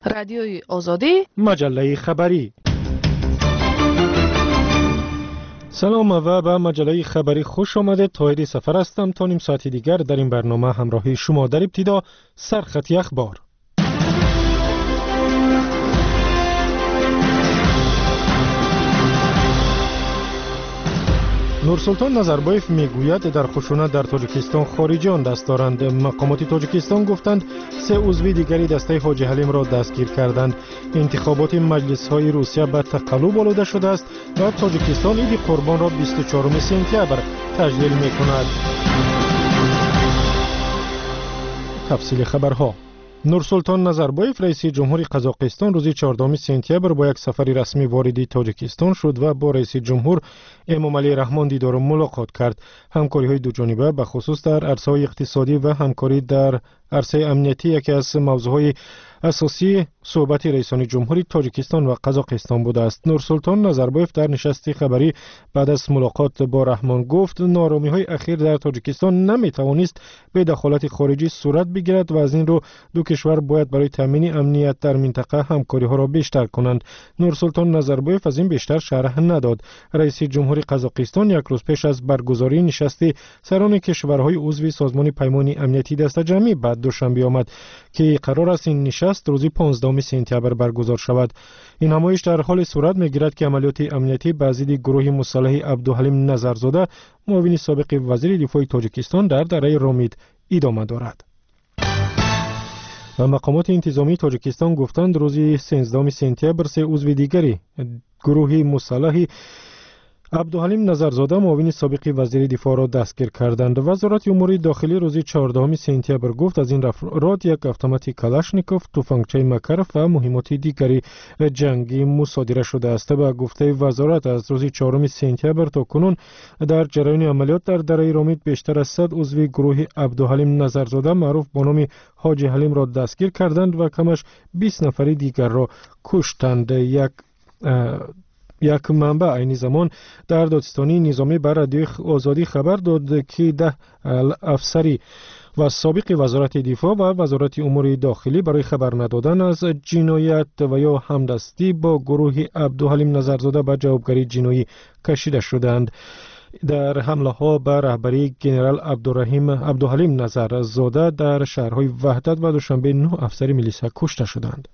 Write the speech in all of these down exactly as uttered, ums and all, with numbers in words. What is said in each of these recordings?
رادیوی آزادی، مجله خبری. سلام و به مجله خبری خوش آمده. طاهر سفر هستم. تا نیم ساعت دیگر در این برنامه همراهی شما. در ابتدا سرخطی اخبار. نورسلطان نظربایف میگوید در خشونت در تاجیکستان خارجیان دست دارند. مقامات تاجیکستان گفتند سه عضو دیگری دسته حاجی حلیم را دستگیر کردند. انتخابات مجلس های روسیه به تقلب آلوده شده است و تاجیکستان عید قربان را بیست و چهارم سپتامبر تجلیل میکند. تفصیل خبرها. نورسلطان نظربایف رئیس جمهوری قزاقستان روز چهاردهم سپتامبر با یک سفر رسمی وارد تاجیکستان شد و با رئیس جمهور امامعلی رحمان دیدار و ملاقات کرد. همکاری‌های دوجانبه به خصوص در عرصه‌های اقتصادی و همکاری در عرصه امنیتی یکی از موضوعهای اساسی صحبت رئیسان جمهوری تاجیکستان و قزاقستان بوده است. نورسلطان نظربایف در نشست خبری بعد از ملاقات با رحمان گفت نارامی‌های اخیر در تاجیکستان نمی‌توانست به دخالت خارجی صورت بگیرد و از این رو دو کشور باید برای تامین امنیت در منطقه همکاری‌ها را بیشتر کنند. نورسلطان نظربایف از این بیشتر شرح نداد. رئیس جمهوری قزاقستان یک روز پیش از برگزاری نشست سران کشورهای عضو سازمان پیمان امنیتی دست جمعی بعد دوشنبه آمد که قرار است این نشست روز پانزدهم سپتامبر برگزار شود. این نمایش در حال صورت می‌گیرد که عملیات امنیتی به ضد گروه مسلح عبدالحلیم نظرزاده معاون سابق وزیر دفاع تاجیکستان در دره رامید ادامه دارد. و مقامات انتظامی تاجیکستان گفتند روز سیزدهم سپتامبر سه عضو دیگری گروه مسلح عبدالحلیم نظرزاده معاون سابق وزیر دفاع را دستگیر کردند. وزارت امور داخلی روز چهاردهم سپتامبر گفت از این افراد یک اتومات کلاشنیکوف، تفنگچه مکرف و مهمات دیگری جنگی مصادره شده است. به گفته وزارت از روز چهارم سپتامبر تا کنون در جریان عملیات در دره رامید بیشتر از صد عضو گروه عبدالحلیم نظرزاده معروف به نام حاجی حلیم را دستگیر کردند و کمش بیست نفر دیگر را کشتند. یک یک منبع عین زمان در دادستانی نظامی بر رادیوی آزادی خبر داد که ده افسری و سابق وزارت دفاع و وزارت امور داخلی برای خبر ندادن از جنایت و یا همدستی با گروه عبدالحلیم نظرزاده به جوابگری جنایی کشیده شدند. در حمله ها به رهبری جنرال عبدالرحیم عبدالحلیم نظرزاده در شهرهای وحدت و دوشنبه نه افسر میلیسا کشته شدند.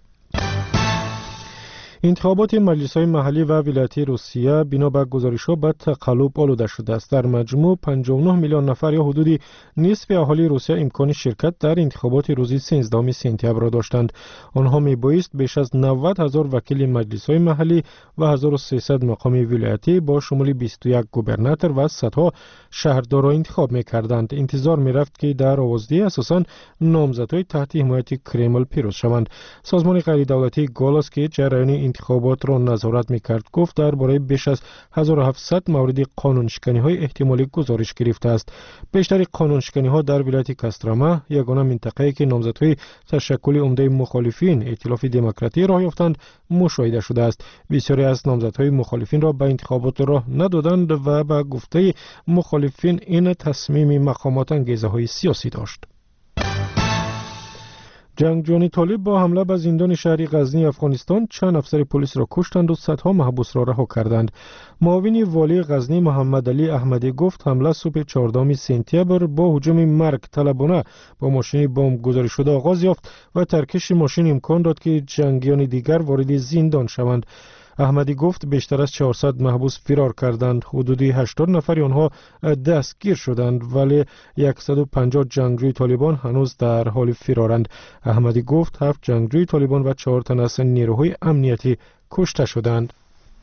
انتخابات مجلس‌های محلی و ولایتی روسیه بنا به گزارش‌ها به تقلب آلوده شده است. در مجموع پنجاه و نه میلیون نفر یا حدود نصف اهالی روسیه امکان شرکت در انتخابات روز سیزدهم سپتامبر را داشتند. آنها میبایست بیش از نود هزار وکیل مجلس‌های محلی و هزار و سیصد مقام ولایتی با شمول بیست و یک گوبرناتور و صدها شهردار را انتخاب می‌کردند. انتظار می‌رفت که در آوازدهی اساساً نامزدهای تحت حمایت کرمل پیروز شوند. سازمان غیردولتی گالاس که جریان انتخابات را نظارت می‌کرد گفت درباره بیش از هزار و هفتصد مورد قانونشکنی‌های احتمالی گزارش گرفته است. بیشتر قانونشکنی‌ها در ولایت کاستراما، یگانه منطقه‌ای که نامزدهای تشکل عمده مخالفین ائتلاف دموکراتی راه یافتند، مشاهده شده است. بسیاری از نامزدهای مخالفین را به انتخابات راه ندادند و به گفته مخالفین این تصمیم مقامات انگیزه‌های سیاسی داشت. جنگجویان طالب با حمله به زندان شهری غزنی افغانستان چند افسر پلیس را کشتند و صدها محبوس را رها کردند. معاون والی غزنی محمد علی احمدی گفت حمله صبح چهاردهم سپتامبر با هجوم مرگ طلبانه با ماشین بمب گذاری شده آغاز یافت و ترکش ماشین امکان داد که جنگیان دیگر وارد زندان شوند. احمدی گفت بیشتر از چهارصد محبوس فرار کردند. حدود هشتاد نفر آنها دستگیر شدند ولی صد و پنجاه جنگجوی طالبان هنوز در حال فرارند. احمدی گفت هفت جنگجوی طالبان و چهار تن از نیروهای امنیتی کشته شدند.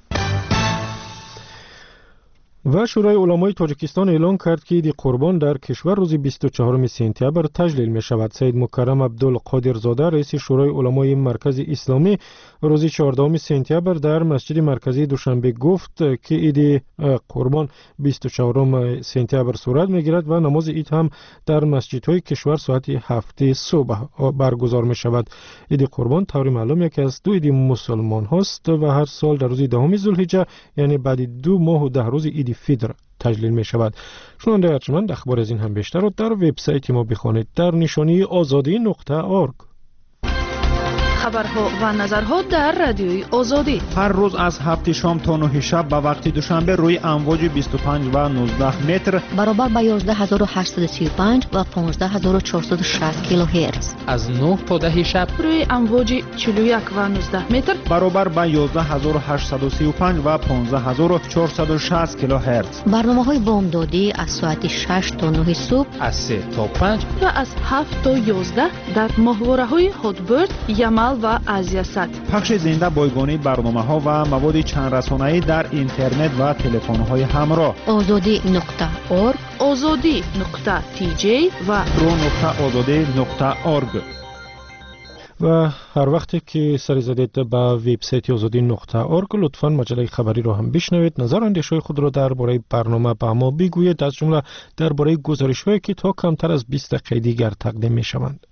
و شورای علمای تاجیکستان اعلام کرد که عید قربان در کشور روز بیست و چهارم سپتامبر تجلیل می شود. سید مکرم عبدالقادرزاده رئیس شورای علمای مرکز اسلامی روز چهاردهم سپتامبر در مسجد مرکزی دوشنبه گفت که عید قربان بیست و چهارم سپتامبر صورت می گیرد و نماز عید هم در مسجدهای کشور ساعت هفت صبح برگزار می شود. عید قربان طور معلوم یکی از دو عید مسلمان هاست و هر سال در روز دهم ذوالحجه یعنی بعد دو ماه و ده روز عید فطر تجلیل می شود. شنونده ارجمند اخبار از این هم بیشتر را در وبسایت ما بخوانید در نشانی آزادی نقطه اورگ. خبرها و نظرها در رادیوی آزادی. هر روز از هفت شام تا نه شب به وقت دوشنبه روی امواج بیست و پنج و نوزده متر برابر با یازده هزار و هشتصد و سی و پنج و پانزده هزار و چهارصد و شصت کیلوهرتز. از نه تا ده شب روی امواج چهل و یک و نوزده متر برابر با یازده هزار و هشتصد و سی و پنج و پانزده هزار و چهارصد و شصت کیلوهرتز. برنامه‌های بامدادی از ساعت شش تا نه صبح، از سه تا پنج و از هفت تا یازده در ماهواره‌های هاتبرد، یمل و آزیاسات. پخش زنده بایگانی برنامه‌ها و مواد چند رسانه‌ای در اینترنت و تلفن‌های همراه. آزادی نقطه اورگ، آزادی نقطه تی جی و رو نقطه آزادی نقطه اورگ. و هر وقتی که سری زدید به وبسایت آزادی نقطه اورگ لطفاً مجله خبری رو هم بشنوید. نظر اندیشه‌های خود را درباره برنامه به ما بگویید، از جمله درباره گزارش‌هایی که تا کمتر از بیست دقیقه دیگر تقدیم می‌شوند.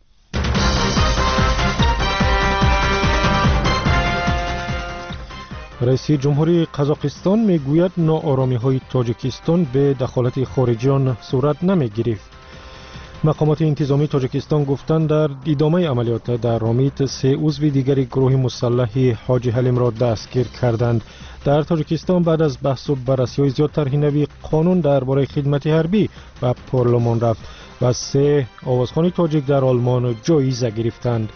رئیس جمهوری قزاقستان میگوید ناآرامی‌های تاجیکستان به دخالت خارجیان صورت نمی‌گیرد. مقامات انتظامی تاجیکستان گفتند در ادامه عملیات در رامیت سه عضو دیگری گروه مسلح حاجی حلیم را دستگیر کردند. در تاجیکستان بعد از بحث و بررسی‌های زیاد طرح نوی قانون درباره خدمت حربی و پارلمان رفت و سه آوازخوان تاجیک در آلمان جایزه گرفتند.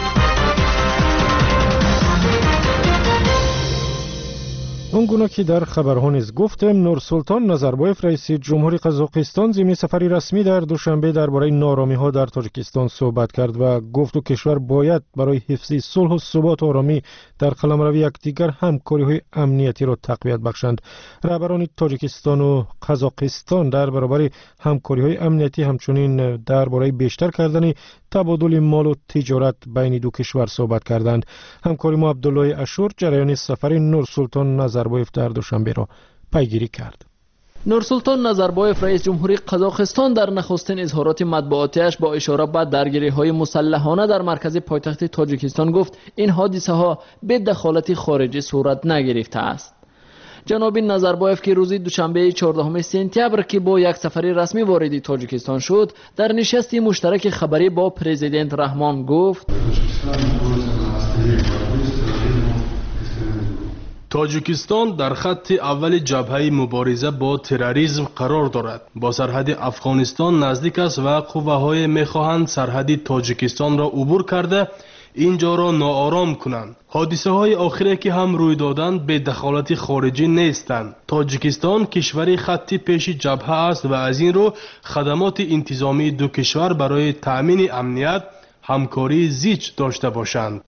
اونگونه که در خبرها نیز گفتم، نورسولطان نظربایف رئیس جمهوری قزاقستان ضمن سفری رسمی در دوشنبه درباره ناآرامی‌ها در تاجیکستان صحبت کرد و گفت دو کشور باید برای حفظ صلح و ثبات و آرامی در قلمرو یکدیگر همکاری‌های امنیتی را تقویت بخشند. رهبران تاجیکستان و قزاقستان در برابر همکاری‌های امنیتی همچنین درباره بیشتر کردن تبادل مال و تجارت بین دو کشور صحبت کردند. همکاری ما عبدالله اشور جریان سفر نورسولطان نظربایف در دوشنبه را پیگیری کرد. نورسولطان نظربایف رئیس جمهوری قزاقستان در نخستین اظهارات مطبوعاتیش با اشاره به درگیری‌های مسلحانه در مرکز پایتخت تاجیکستان گفت این حادثه‌ها به دخالت خارجی صورت نگرفته است. جناب نظربایف که روز دوشنبه چهاردهم سپتامبر که با یک سفری رسمی وارد تاجیکستان شد، در نشستی مشترک خبری با پرزیدنت رحمان گفت تاجیکستان در خط اول جبهه مبارزه با تروریسم قرار دارد. با سرحد افغانستان نزدیک است و قوه‌های می‌خواهند سرحد تاجیکستان را عبور کرده اینجا را ناآرام کنند. حادثه های آخری که هم روی دادند به دخالت خارجی نیستند. تاجیکستان کشوری خطی پیش جبهه است و از این رو خدمات انتظامی دو کشور برای تأمین امنیت همکاری زیچ داشته باشند.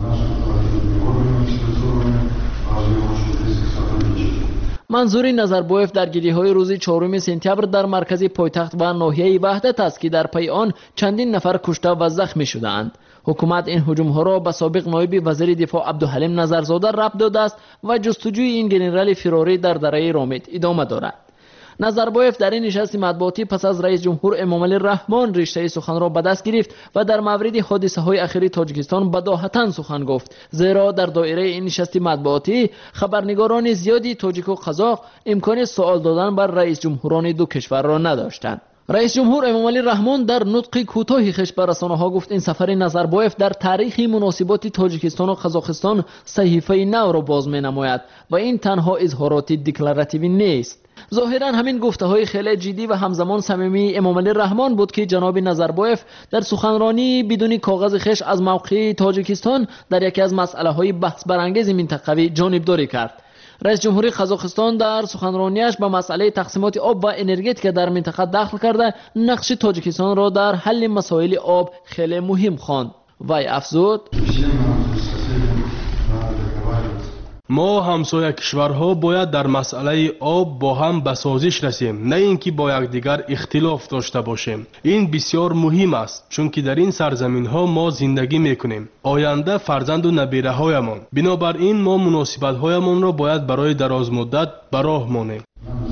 منظور نظربایف درگیری‌های روز چهارم سپتامبر در مرکز پایتخت و ناحیه وحدت است که در پی آن چندین نفر کشته و زخمی شدند. حکومت این هجوم‌ها را به سابق نایب وزیر دفاع عبدالحلیم نظرزاده ربط داده است و جستجوی این ژنرال فراری در دره رامیت ادامه دارد. نظربایف در این نشست مطبوعاتی پس از رئیس جمهور امامعلی رحمان رشته سخن را به دست گرفت و در مورد حادثه‌های اخیر تاجیکستان بداهتاً سخن گفت، زیرا در دایره این نشست مطبوعاتی خبرنگاران زیادی تاجیک و قزاق امکان سوال دادن بر رئیس جمهوران دو کشور را نداشتند. رئیس جمهور امامعلی رحمان در نطق کوتاهی خش به رسانه‌ها گفت این سفر نظربایف در تاریخ مناسبات تاجیکستان و قزاقستان صحیفه نو را باز می‌نماید و این تنها اظهارات دکلراتیوی نیست. ظاهراً همین گفته‌های خیلی جدی و همزمان صمیمی امامعلی رحمان بود که جناب نظربایف در سخنرانی بدون کاغذ خش از موقع تاجیکستان در یکی از مسئله‌های بحث برانگیز منطقوی جانبداری کرد. رئیس جمهوری قزاقستان در سخنرانیش به مسئله تقسیمات آب و انرژیتیک در منطقه دخل کرده نقش تاجیکستان را در حل مسائل آب خیلی مهم خواند. وی افزود ما همسایه کشورها باید در مسئله آب با هم به سازش رسیم، نه اینکه با یکدیگر اختلاف داشته باشیم. این بسیار مهم است چون که در این سرزمین ها ما زندگی میکنیم، آینده فرزند و نبیره هایمان. بنابراین ما مناسبت هایمان را باید برای دراز مدت به راه مانیم.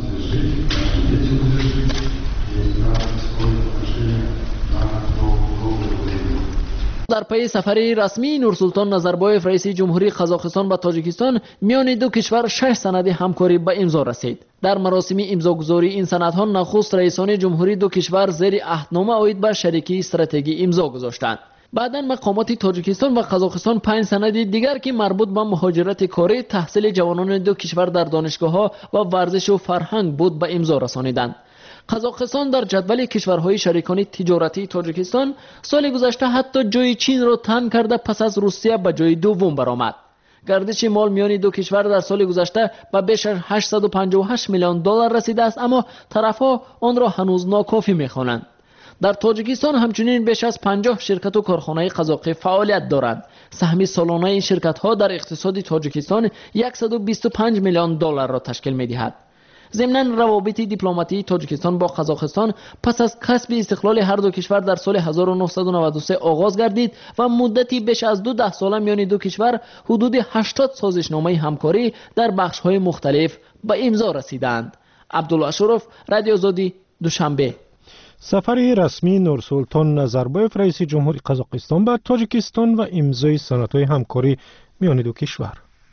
در پی سفری رسمی نورسولطان نظربایف رئیس جمهوری قزاقستان و تاجیکستان میان دو کشور شش سند همکاری به امضا رسید. در مراسم امضاگذاری این سندها نخست رئیسان جمهوری دو کشور زیر عهدنامه عاید به شریکی استراتژی امضا گذاشتند. بعداً مقامات تاجیکستان و قزاقستان پنج سند دیگر که مربوط به مهاجرت کاری، تحصیل جوانان دو کشور در دانشگاه‌ها و ورزش و فرهنگ بود به امضا رسانیدند. قزاقستان در جدول کشورهای شریکان تجارتی تاجیکستان سال گذشته حتی جای چین را تن کرده پس از روسیه به جای دوم برآمد. گردش مال میان دو کشور در سال گذشته به بیش از هشتصد و پنجاه و هشت میلیون دلار رسیده است، اما طرفها آن را هنوز ناکافی می‌خوانند. در تاجیکستان همچنین بیش از پنجاه شرکت و کارخانه قزاقی فعالیت دارند. سهم سالانه این شرکت‌ها در اقتصاد تاجیکستان صد و بیست و پنج میلیون دلار را تشکیل می‌دهد. ضمناً روابط دیپلماتی تاجیکستان با قزاقستان پس از کسب استقلال هر دو کشور در سال هزار و نهصد و نود و سه آغاز گردید و مدتی بیش از دو ده ساله میان دو کشور حدود هشتاد سازشنامه همکاری در بخش‌های مختلف به امضا رسیدند. عبدالله اشرف، رادیو آزادی، دوشنبه. سفر رسمی نورسلطان نظربایف رئیس جمهوری قزاقستان به تاجیکستان و امضای سندهای همکاری میان دو کشور.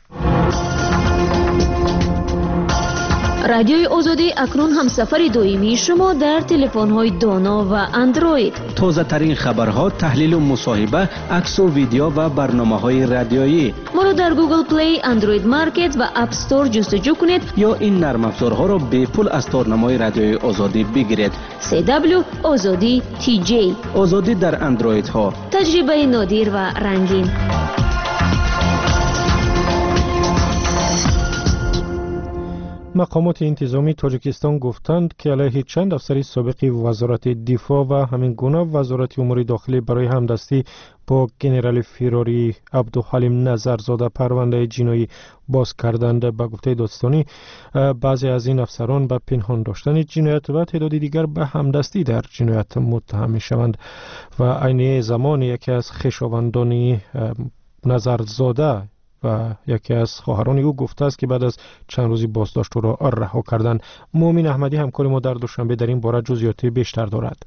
رادیوی آزادی اکنون هم سفر دائمی شما در تلفن‌های دانا و اندروید. تازه ترین خبرها، تحلیل و مصاحبه، عکس و ویدیو و برنامه‌های رادیویی. ما را در گوگل پلی، اندروید مارکت و اپ استور جستجو کنید یا این نرم افزارها را به پول از تارنمای رادیوی آزادی بگیرید. سی دبلیو آزادی تی جی. آزادی در اندروید ها. تجربه نادر و رنگین. مقامات انتظامی تاجیکستان گفتند که علیه چند افسر سابق وزارت دفاع و همین گونه وزارت امور داخلی برای همدستی با جنرال فراری عبدالحلیم نظرزاده پرونده جنایی باز کردند. به گفته دادستانی بعضی از این افسران به پنهان داشتن جنایت و تعداد دیگر به همدستی در جنایت متهم می‌شوند و عین زمان یکی از خویشاوندان نظرزاده و یکی از خواهران او گفته است که بعد از چند روزی بازداشت او را رها کردند. مومن احمدی همکار ما در دوشنبه در این باره جزئیات بیشتر دارد.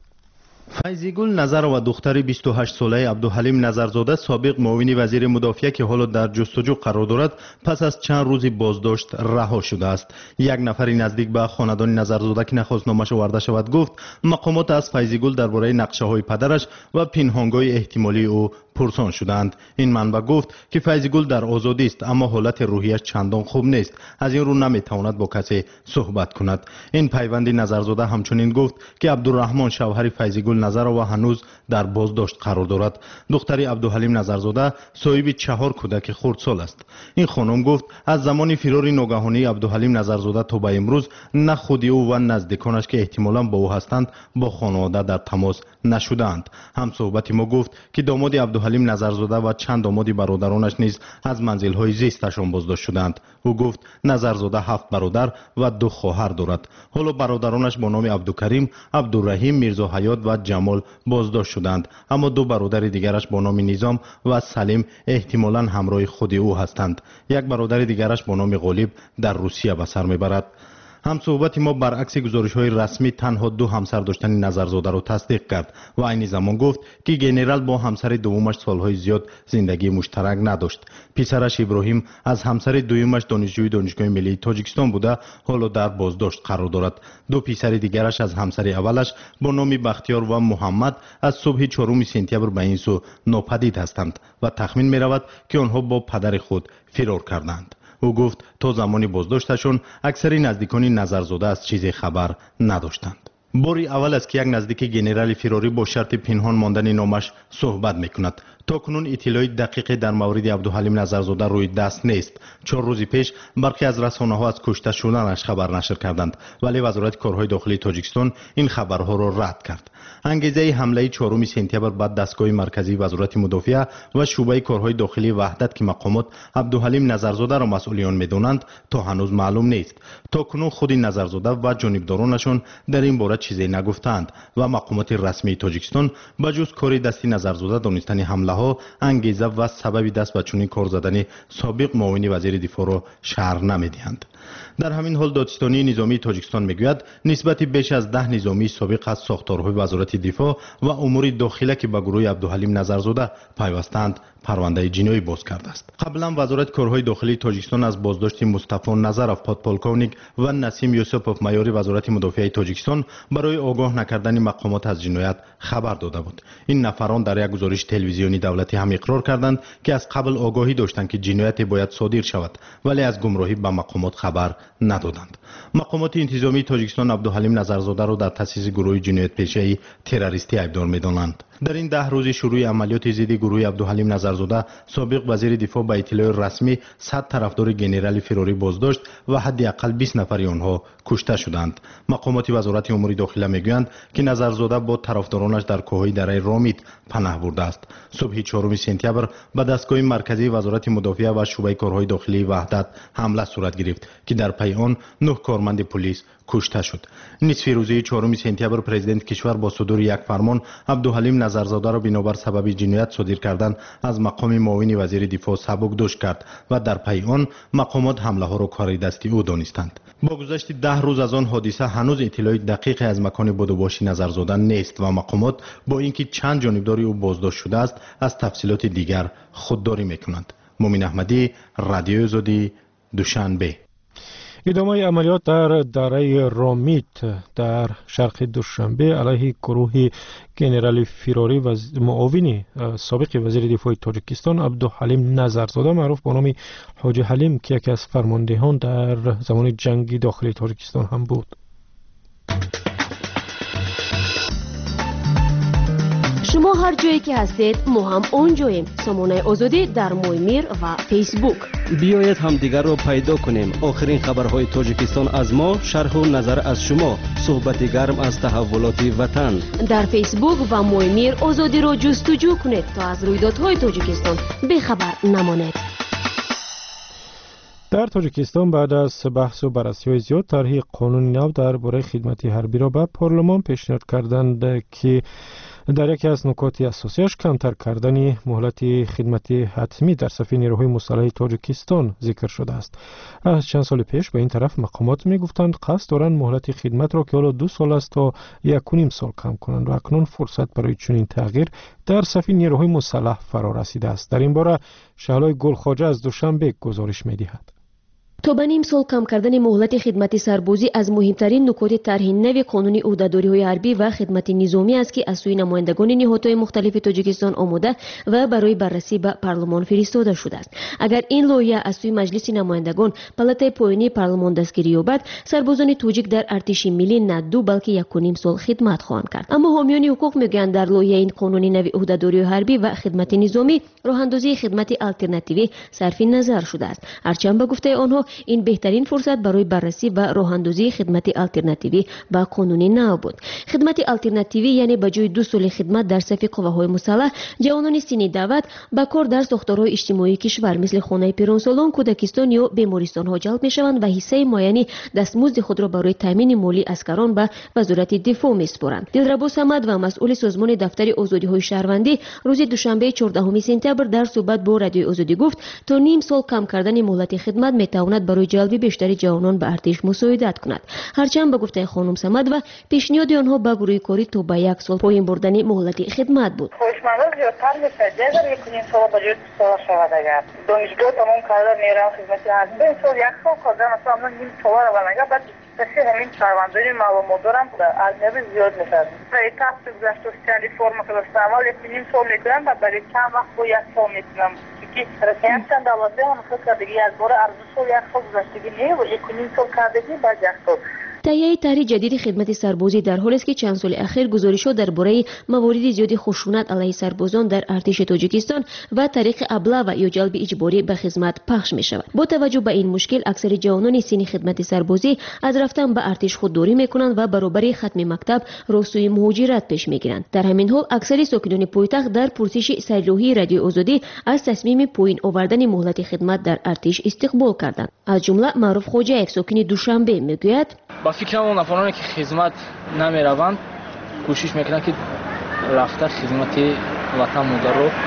فیضیگل نظر و دختر بیست و هشت ساله عبدالحلیم نظرزاده سابق معاون وزیر مدافع که حالا در جستجو قرار دارد پس از چند روزی بازداشت رها شده است. یک نفری نزدیک به خاندان نظرزاده که نخواست نامش آورده شود گفت مقامات از فیضیگل درباره نقشه‌های پدرش و پنهانگاه احتمالی او پرسان شدند. این منبع گفت که فیضیگل در آزادی است اما حالت روحیش چندان خوب نیست، از این رو نمیتواند با کسی صحبت کند. این پیوندی نظرزاده همچنین گفت که عبدالرحمن شوهر فیضیگل نظر و هنوز در بازداشت قرار دارد. دختری عبدالحلیم نظرزاده صاحب چهار کودک خردسال است. این خانم گفت از زمان فرار ناگهانی عبدالحلیم نظرزاده تا به امروز نه خود او و نزدیکانش که احتمالاً با او هستند با خانواده در تماس نشدند. هم صحبت ما گفت که داماد عبدالحلیم نظرزاده و چند داماد برادرانش نیز از منزل‌های زیستشان بازداشت شدند. او گفت نظرزاده هفت برادر و دو خواهر دارد. حالا برادرانش با نام عبدالکریم، عبدالرحیم، میرزا حیات و جمال بازداشت شدند، اما دو برادر دیگرش با نام نظام و سلیم احتمالاً همراه خود او هستند. یک برادر دیگرش با نام غالب در روسیه به سر میبرد. هم صحبت ما برعکس گزارش‌های رسمی تنها دو همسر داشتن نظرزاده را تصدیق کرد و عین زمان گفت که ژنرال با همسر دومش سالهای زیاد زندگی مشترک نداشت. پسرش ابراهیم از همسر دومش دانشجوی دانشگاه ملی تاجیکستان بوده حالا در بازداشت قرار دارد. دو پسر دیگرش از همسر اولش با نام بختیار و محمد از صبح چهارم سپتامبر به این سو ناپدید هستند و تخمین می‌رود که آنها با پدر خود فرار کردند. او گفت تا زمان بازداشتشون اکثر نزدیکان نظرزاده از چیزی خبر نداشتند. باری اول است که یک نزدیک ژنرال فراری با شرط پنهان ماندن نامش صحبت میکند. تا کنون اطلاع دقیقی در مورد عبدالحلیم نظرزاده روی دست نیست. چهار روز پیش برخی از رسانه‌ها از کشته شدنش خبر نشر کردند، ولی وزارت کارهای داخلی تاجیکستان این خبرها را رد کرد. انگیزه حمله چهارم سپتامبر بعد دستگاه مرکزی وزارت مدافع و شعبه کارهای داخلی وحدت که مقامات عبدالحلیم نظرزاده را مسئولیان می‌دانند تا هنوز معلوم نیست. تا کنون خود نظرزاده و جانبدارانشان در این باره چیزی نگفتند و مقامات رسمی تاجیکستان بجز کار دستی نظرزاده دانستن حمله ها انگیزه و سبب دست به چنین کار زدن سابق معاون وزیر دفاع را شرح نمیدهند. در همین حال دادستانی نظامی تاجیکستان میگوید نسبت بیش از ده نظامی سابق از ساختارهای وزارت دفاع و امور داخله که به گروه عبدالحلیم نظرزاده پیوستند پرونده جنایی باز کرده است. قبلا وزارت کارهای داخلی تاجیکستان از بازداشت مصطفی نظرов پادپولکونیک و نسیم یوسفوف مایور وزارت مدافعه تاجیکستان برای آگاه نکردن مقامات از جنایت خبر داده بود. این نفران در یک گزارش تلویزیونی دولتی هم اقرار کردند که از قبل آگاهی داشتند که جنایت باید صادر شود ولی از گمراهی به مقامات خبر ندادند. مقامات انتظامی تاجیکستان عبدالحلیم نظرزاده را در تأسیس گروه جنایت پیشه تروریستی ایبدار می‌دانند. در این ده روز شروع عملیات ضد گروه عبدالحلیم نظرزاده سابق وزیر دفاع با اطلاع رسمی صد طرفدار گنرال فراری بازداشت و حداقل بیست نفر آنها کشته شدند. مقامات وزارت امور داخله میگویند که نظرزاده با طرفدارانش در کوههای دره رامیت پناه برده است. صبح چهارم سپتامبر به دستگاه مرکزی وزارت مدافعه و شعبه کارهای داخلی وحدت حمله صورت گرفت که در پی آن نه کارمند پلیس کشته شد. نصف روزه چهارم سپتامبر پرزیدنت کشور با صدور یک فرمان عبدالحلیم نظرزاده را بنابر سبب جنایت صادر کردن از مقام معاون وزیر دفاع سبکدوش کرد و در پی آن مقامات حمله ها را کار دستی او دانستند. با گذشت ده روز از آن حادثه هنوز اطلاع دقیق از مکان بدوباشی نظرزاده نیست و مقامات با اینکه چند جانبدار او بازداشت شده است از تفصیلات دیگر خودداری میکنند. مومن احمدی، رادیو آزادی، دوشنبه. ادامه عملیات در دره رامیت در شرق دوشنبه علیه گروه گنرال فراری و معاون سابق وزیر دفاع تاجیکستان عبدالحلیم نظرزاده معروف به نام حاجی حلیم که یکی از فرماندهان در زمان جنگ داخلی تاجیکستان هم بود. شما هر جایی که هستید ما هم اونجاییم. سامانه آزادی در مویمیر و فیسبوک. بیایید همدیگر رو پیدا کنیم. آخرین خبرهای تاجیکستان از ما، شرح و نظر از شما، صحبت گرم از تحولات وطن. در فیسبوک و مویمیر آزادی رو جستجو کنید تا از رویدادهای تاجیکستان بخبر نمانید. در تاجیکستان بعد از بحث و بررسی‌های زیاد طرح قانون نو درباره خدمت حربی را به پارلمان پیشنهاد کردند که در یکی از نکات اساسیش کمتر کردن مهلت خدمت حتمی در صف نیروهای مسلح تاجیکستان ذکر شده است. از چند سال پیش به این طرف مقامات میگفتند قصد دارند مهلت خدمت را که حالا دو سال است تا یک و نیم سال کم کنند و اکنون فرصت برای چنین تغییر در صف نیروهای مسلح فرا رسیده است. در این باره شهلای گلخواجه از دوشنبه گزارش می‌دهد. تا به نیم سال کم کردن مهلت خدمت سربازی از مهمترین نکات طرح نو قانون عهده‌داری‌های حربی و خدمت نظامی است که از سوی نمایندگان نهادهای مختلف تاجیکستان آماده و برای بررسی به پارلمان فرستاده شده است. اگر این لایحه از سوی مجلس نمایندگان پالاتای پایینی پارلمان دستگیری یابد، سربازان تاجیک در ارتش ملی نه دو بلکه یک و نیم سال خدمت خواهند کرد. اما حامیان حقوق میگویند در لایحه این قانون نو عهده‌داری‌های حربی و خدمت نظامی راه‌اندازی خدمت آلترناتیوی صرف نظر شده است. هرچند به گفته آنها این بهترین فرصت برای بررسی و راه‌اندازی خدمت آلترناتیوی با قانون نو بود. خدمت آلترناتیوی یعنی به جای دو سال خدمت در صف قواهای مسلح، جوانان سنی دعوت به کار در ساختارهای اجتماعی کشور مثل خانه پیرانسالان، کودکستان یا بیمارستان‌ها جلب می‌شوند و حصه معینی دستمزد خود را برای تامین مالی اسکران به وزارت دفاع می‌سپارند. دلربا صمد و مسئول سازمان دفتر آزادی‌های شهروندی روز دوشنبه چهاردهم سپتامبر در صحبت با رادیو آزادی گفت تا نیم سال کم کردن مهلت خدمت می‌تواند برای جلب بیشتر جوانان به ارتش مساعدت کند. هرچند به گفته خانم صمد و پیشنهاد آنها به گروه کاری تا به یک سال پایین بردن مهلت خدمت بود. خوشمنده زیادتر میشه. اگر یک نیم سال به جای دو سال شود، اگر دانشگاه تمام کرده میرم خدمت حربی، این سال یک سال کردم مثلا نیم سال رو نگه بعد بسیار همین شهروندانی معلومات دارم ارزیابی زیاد میشه. برای تست گذشت و سیالی فرم که داشتم اول یک نیم سال میکنم و برای چند وقت با یک سال میکنم که رسیدن چند دولته هم خود دیگه از بار ارزش سال یک سال گذشتگی نه و یک نیم سال کردگی بعد یک سال. تهیه طرح جدید خدمت سربازی در حالی است که چند سال اخیر گزارش‌ها درباره موارد زیاد خشونت علیه سربازان در ارتش تاجیکستان و طریق ابلاغ یا جلب اجباری به خدمت پخش می‌شود. با توجه به این مشکل، اکثر جوانان سنی خدمت سربازی از رفتن به ارتش خودداری می‌کنند و برابر ختم مکتب راستوی مهاجرت پیش می‌گیرند. در همین حال اکثر ساکنان پایتخت در پرسش سرلوحی رادیو آزادی از تصمیم پایین آوردن مهلت خدمت در ارتش استقبال کردند. از جمله معروف خوجایف ساکن دوشنبه میگوید با فکر اون افرادی که خدمت نمیروند کوشش میکنند که رفته خدمت وطن مادر رو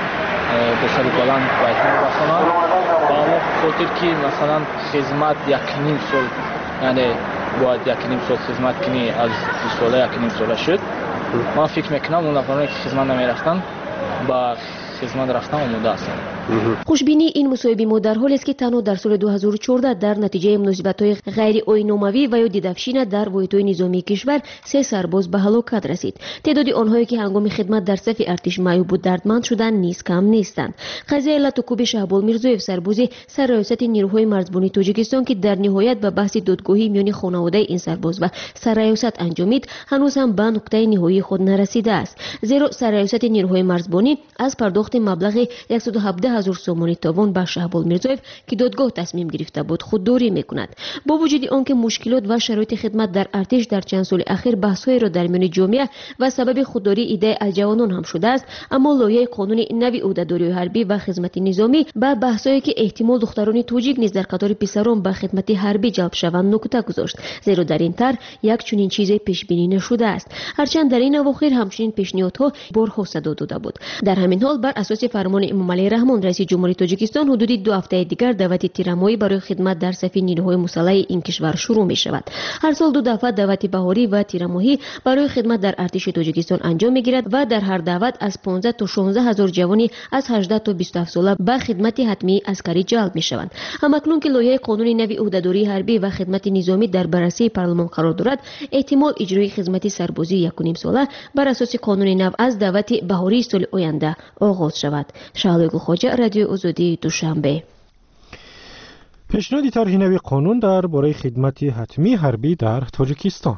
با سر بلند بایتون بخونم و اما خاطر که مثلا خدمت یک نیم سال یعنی باید یک نیم سال خدمت کنی از دو ساله یک نیم ساله شد من فکر میکنم اون نفرانی که خدمت نمیرفتن با خدمت رفتن آماده هستند. خوشبینی این مصاحبه ما در حالی است که تنها در سال دو هزار و چهارده در نتیجه مناسبت‌های غیر آیین‌ناموی و یا دیدفشین در واحدهای نظامی کشور سه سرباز به هلاکت رسید. تعداد آنهایی که هنگام خدمت در صف ارتش معیوب و دردمند شدند نیز کم نیستند. قضیه لاتوکوب شهبال میرزویف سرباز سرریاست نیروهای مرزبانی تاجیکستان که در نهایت به بحث دادگاهی میان خانواده این سرباز و سرریاست انجامید هنوز هم به نقطه نهایی خود نرسیده است. زیرا سرریاست نیروهای مرزبانی از پرداخت مبلغ صد و هفده هزار سومانی تاوان به شهبال میرزویف که دادگاه تصمیم گرفته بود خودداری میکند. با وجود آنکه مشکلات و شرایط خدمت در ارتش در چند سال اخیر بحث‌های را در میان جامعه و سبب خودداری ایده از جوانان هم شده است، اما لایحه قانون نوی عهده‌داری حربی و خدمت نظامی به بحث‌هایی که احتمال دختران توجیک نیز در قطار پسران به خدمت حربی جلب شوند نکته گذاشت، زیرا در این طرح یک چنین چیزی پیش بینی نشده است. هرچند در این اواخر همچنین پیشنهادها بارها صدا داده بود. در همین حال بر اساس فرمان امام علی رحمان رئیس جمهوری تاجیکستان حدود دو هفته دیگر دعوت تیرمایی برای خدمت در صف نیروهای مسلح این کشور شروع می شود. هر سال دو دفعه دعوت بهاری و تیرمایی برای خدمت در ارتش تاجیکستان انجام می گیرد و در هر دعوت از پانزده تا شانزده هزار جوانی از هجده تا بیست و هفت ساله به خدمت حتمی عسکری جلب می شوند. همکنون که لایحه قانون نوی عهده‌داری حربی و خدمت نظامی در بررسی پارلمان قرار دارد، احتمال اجرای خدمت سربازی یک و نیم ساله بر اساس قانون نو از دعوت بهاری سال آینده آغاز شود. شعله گلخواجه، رادیو آزادی، دوشنبه. پیشنهاد طرح نوی قانون درباره خدمت حتمی حربی در تاجیکستان.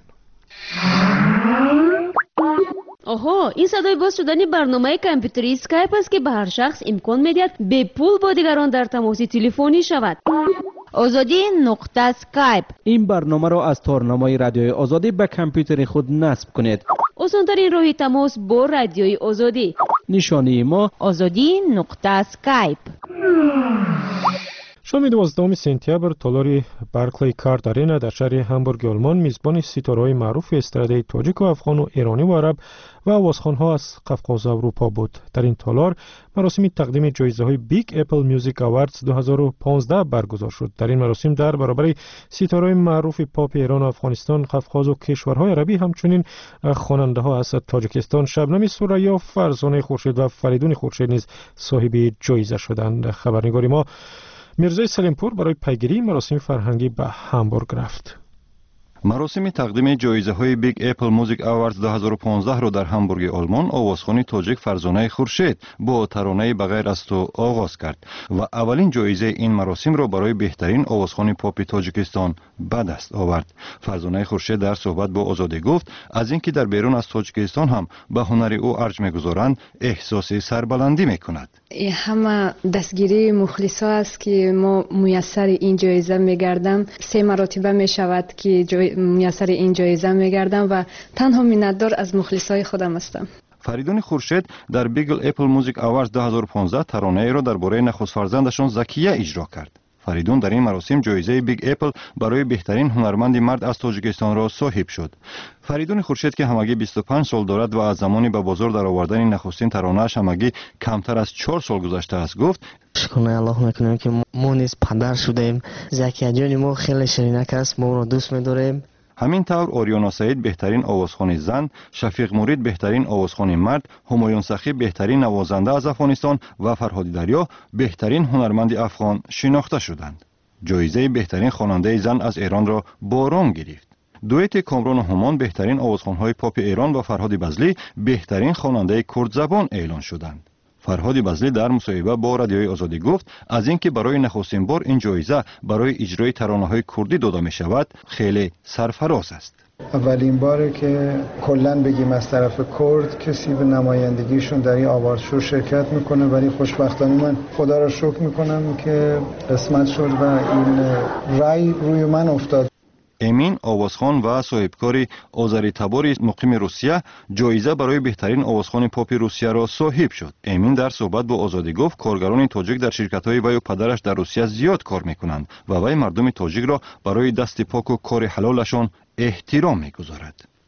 آها، این صدای باز شدن برنامه کامپیوتری اسکایپ است که به هر شخص امکان می‌دهد به پول با دیگران در تماس تلفنی شود. آزادی نقطه اسکایپ. این برنامه را از تارنمای رادیوی آزادی به کامپیوتر خود نصب کنید. آسان‌ترین راه تماس با رادیوی آزادی. نشانی ما آزادی نقطه اسکایپ. شام دوازدهم سپتامبر تالار برکلی کارت آرینا در شهر هامبورگ آلمان میزبان ستاره‌های معروف استراده تاجیک و افغان و ایرانی و عرب و آوازخوان‌ها از قفقاز اروپا بود. در این تالار مراسم تقدیم جایزه‌های بیگ اپل میوزیک اواردز دو هزار و پانزده برگزار شد. در این مراسم در برابر ستاره‌های معروف پاپ ایران و افغانستان، قفقاز و کشورهای عربی همچنین خواننده‌ها از تاجیکستان شبنم سوریا، فرزانه خورشید و فریدون خورشید نیز صاحب جایزه شدند. خبرنگار ما میرزای سلیمپور برای پیگیری مراسم فرهنگی به هامبورگ رفت. مراسم تقدیم جایزه‌های بیگ اپل موزیک اواردز دو هزار و پانزده را در هامبورگ آلمان آوازخوان تاجیک فرزانه خورشید با ترانه بغیر از تو آغاز کرد و اولین جایزه این مراسم را برای بهترین آوازخوان پاپ تاجیکستان به دست آورد. فرزانه خورشید در صحبت با آزادی گفت از اینکه در بیرون از تاجیکستان هم به هنر او ارج می‌گذارند احساس سربلندی می‌کند. همه دستگیری مخلصا است که ما میسر این جایزه می‌گردم. سه مرتبه می‌شود که جای میسر این جایزه میگردم و تنها منتدار از مخلصای خودم هستم. فریدون خورشید در بیگل اپل موزیک اواردز دو هزار و پانزده ترانه را درباره نخست فرزندشان زکیه اجرا کرد. فریدون در این مراسم جایزه بیگ اپل برای بهترین هنرمند مرد از تاجیکستان را صاحب شد. فریدون خورشید که همگی بیست و پنج سال دارد و از زمانی به بازار در آوردن نخستین ترانه‌اش همگی کمتر از چهار سال گذشته است گفت: شکر الله میکنیم که ما نیز پدر شدیم. زکیه جان ما خیلی شیرینک است، ما را دوست می‌داریم. همین طور آریانا سعید بهترین آوازخوان زن، شفیق مرید بهترین آوازخوان مرد، همایون سخی بهترین نوازنده از افغانستان و فرهاد دریا بهترین هنرمند افغان شناخته شدند. جایزه بهترین خواننده زن از ایران را باران گرفت. دویت کامران و همان بهترین آوازخوان‌های پاپ ایران و فرهاد بزلی بهترین خواننده کرد زبان اعلان شدند. فرهاد بزلی در مصاحبه با رادیوی آزادی گفت از اینکه برای نخستین بار این جایزه برای اجرای ترانه‌های کردی داده می شود خیلی سرفراز است. اولین باره که کلاً بگیم از طرف کرد کسی به نمایندگیشون در این آوارد شو شرکت میکنه، ولی خوشبختانه من خدا را شکر میکنم که قسمت شد و این رای روی من افتاد. امین آوازخوان و صاحبکار آذری تباری مقیم روسیه جایزه برای بهترین آوازخوان پاپ روسیه را صاحب شد. امین در صحبت با آزادی گفت کارگران تاجیک در شرکت‌های وی و پدرش در روسیه زیاد کار میکنند و وی مردم تاجیک را برای دست پاک و کار حلالشان احترام میگذارد.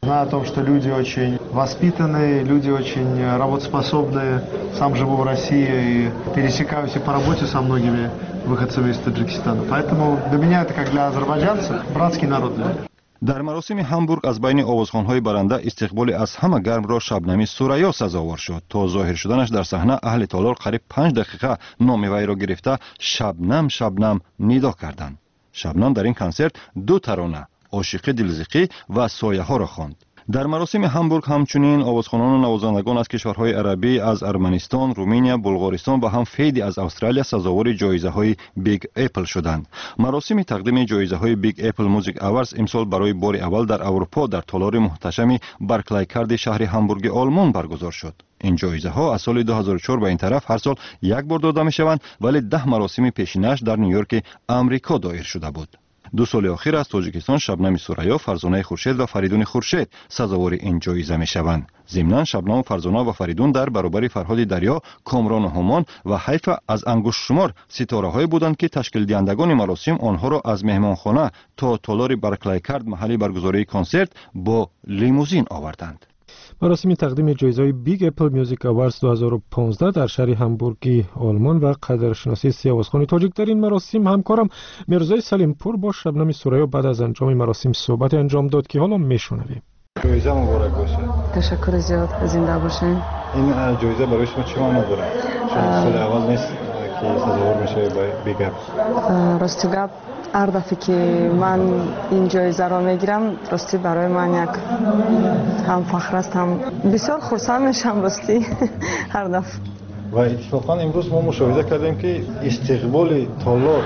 Знаю о том, что люди очень воспитанные, люди очень работоспособные. Сам живу в России и пересекаюсь и по работе со многими выходцами из Таджикистана. Поэтому для меня это, как для азербайджанцев, братский народ для меня. дар маросими Ҳамбург аз байни овозхонҳои баранда истиқболи аз ҳама гармро Шабнами Сураё сазовор шуд. То зоҳир шуданаш дар саҳна аҳли Толор қариб панҷ дақиқа номи вайро гирифта Шабнам Шабнам нидо карданд. Шабнам дар ин консерт ду тарона ошиқи дилзиқӣ ва сояҳоро хонд. дар маросими Ҳамбург ҳамчунин овозхонону навозандагон аз кишварҳои арабӣ аз Арманистон, Руминия, Булғористон ва ҳам фейди аз Австралия сазовори ҷоизаҳои Big Apple шуданд. маросими тақдими ҷоизаҳои Big Apple Music Awards имсол барои бори аввал дар Аврупо дар толори муҳташами Барклайкарди шаҳри Ҳамбурги Олмон баргузор шуд. ин ҷоизаҳо аз соли ду ҳазору чор ба ин тараф ҳар сол як бор дода мешаванд, вале даҳ маросими пешинаш дар Нью-Йорки Амрико доир шуда буд. ду соли охир аз Тоҷикистон Шабнами Сураё, Фарзонаи Хуршед ва Фаридуни Хуршед сазовори ин ҷоиза мешаванд. зимнан Шабнаму Фарзона ва Фаридун дар баробари Фарҳоди Дарё, Комрону Ҳумон ва Ҳайфа аз ангушшумор ситораҳое буданд ки ташкилдиҳандагони маросим онҳоро аз меҳмонхона то толори Барклайкард маҳалли баргузории консерт бо лимузин оварданд. مراسم تقدیم جایزه‌های بیگ اپل میوزیک اواردز دو هزار و پانزده در شهر همبورگی آلمان و قدرشناسی سیاوشخان تاجیک در این مراسم همکارم میرزای سلیم پور با شبنم سورایا بعد از انجام مراسم صحبت انجام داد که حالا میشنویم. جایزه مبارک باشه. تشکر زیاد، زنده باشین. این جایزه برای شما چه معنی داره؟ چون سال اول نیست که سازوار میشه با بیگ اپل. راستی گپ هر دفعه که من این جایزه را میگیرم راستی برای من یک هم فخر است، هم بسیار خرسند میشم راستی هر دفعه. و اتفاقا امروز ما مشاهده کردیم که استقبال تالار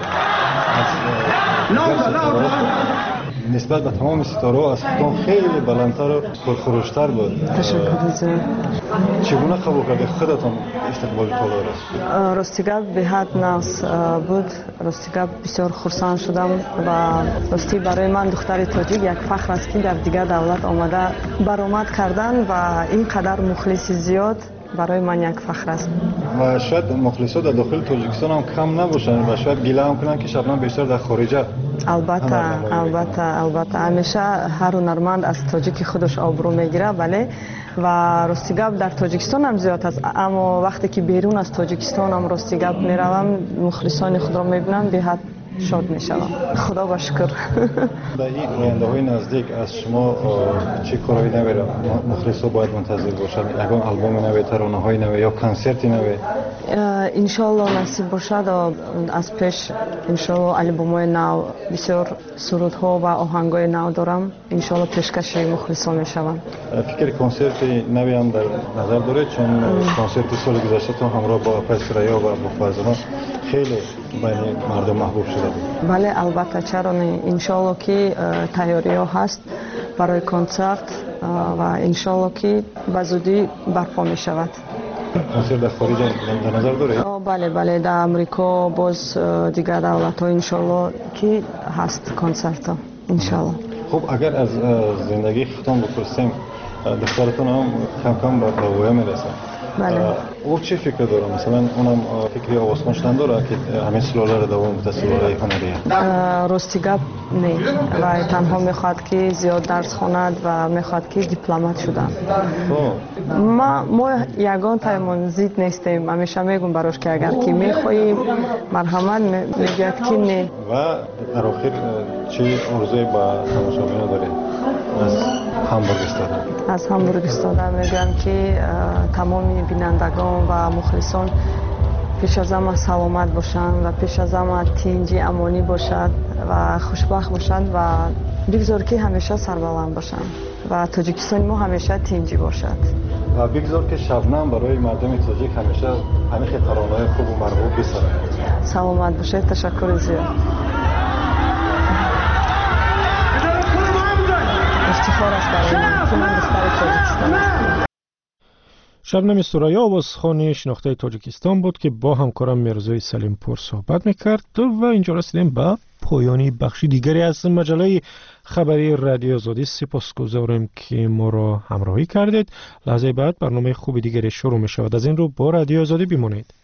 نسبت به تمام ستاره‌ها از خودم خیلی بلندتر و پرخروشتر بود. تشکر زیاد. چگونه قبول کردید خودتان استقبال تالار است؟ راستی گپ به حد ناس بود. راستی گپ بسیار خرسند شدم و راستی برای من دختر تاجیک یک فخر است که در دیگر دولت آمده برآمد کردن و اینقدر مخلص زیاد برای من یک فخر است. و شاید مخلصات در داخل تاجیکستان هم کم نباشند و شاید گله هم کنند که شبنم بیشتر در خارجه. البته البته البته همیشه هر هنرمند از تاجیک خودش آبرو میگیره، ولی و راستی گپ در تاجیکستان هم زیاد است، اما وقتی که بیرون از تاجیکستان هم راستی گپ میروم مخلصان خود را میبینم به حد شاد میشوم. خدا با شکر. در این آینده های نزدیک از شما چه کارهایی نوی مخلصا باید منتظر باشد؟ یکان آلبوم نوی، ترانه های نوی یا کنسرتی نوی؟ ان شاء الله نصیب باشد از پیش ان شاء الله آلبوم های نو، بسیار سرودها و آهنگ های نو دارم. ان شاء الله پیشکش مخلصا میشوم. فکر کنسرت نوی هم در نظر دارید؟ چون کنسرت سال گذشته تو همراه با پسریا و با فرزانه خیلی بین مردم محبوب شده بود. بله البته، چرا نه. انشالله که تیاری ها هست برای کنسرت و انشالله که به زودی برپا می شود. کنسرت در خارج در نظر داره؟ بله بله، در امریکا باز دیگر دولت ها انشالله که هست کنسرت ها انشالله. خب اگر از زندگی خودتون بپرسیم، دخترتون هم کم کم به رویا میرسه. بله. او چه فکر داره؟ مثلا اونم فکری آوازخوان شدن داره که همین سلاله رو دوام بده، سلاله هنریه؟ راستی گپ نه، و تنها میخواد که زیاد درس خواند و میخواد که دیپلمات شدن. ما ما یگان تایمون زید نیستیم. همیشه میگم براش که اگر که میخواهیم مرحمت میگه که نه. و در آخر چه آرزوی با تماشاگران داره از همبورگ استاد؟ از همبورگ استاد میگم که تمام بینندگان و مخلصان پیش از همه سلامت باشند و پیش از همه تنجی امانی باشد و خوشبخت باشند و بگذار که همیشه سربلند باشند و تاجیکستان ما همیشه تنجی باشد. و بگذار که شبنم برای مردم تاجیک همیشه همیشه ترانه‌های خوب و مرغوب بسازد. سلامت باشید. تشکر زیاد. افتخار است برای من که من دختر تاجیکستان هستم. شبنم سورایا آوازخوان شناخته تاجیکستان بود که با همکارم میرزای سلیم پور صحبت میکرد و اینجا رسیدیم به پایانی بخشی دیگری از مجله خبری رادیو آزادی. سپاسگزارم که ما را همراهی کردید. لحظه بعد برنامه خوب دیگری شروع می شود. از این رو با رادیو آزادی بمانید.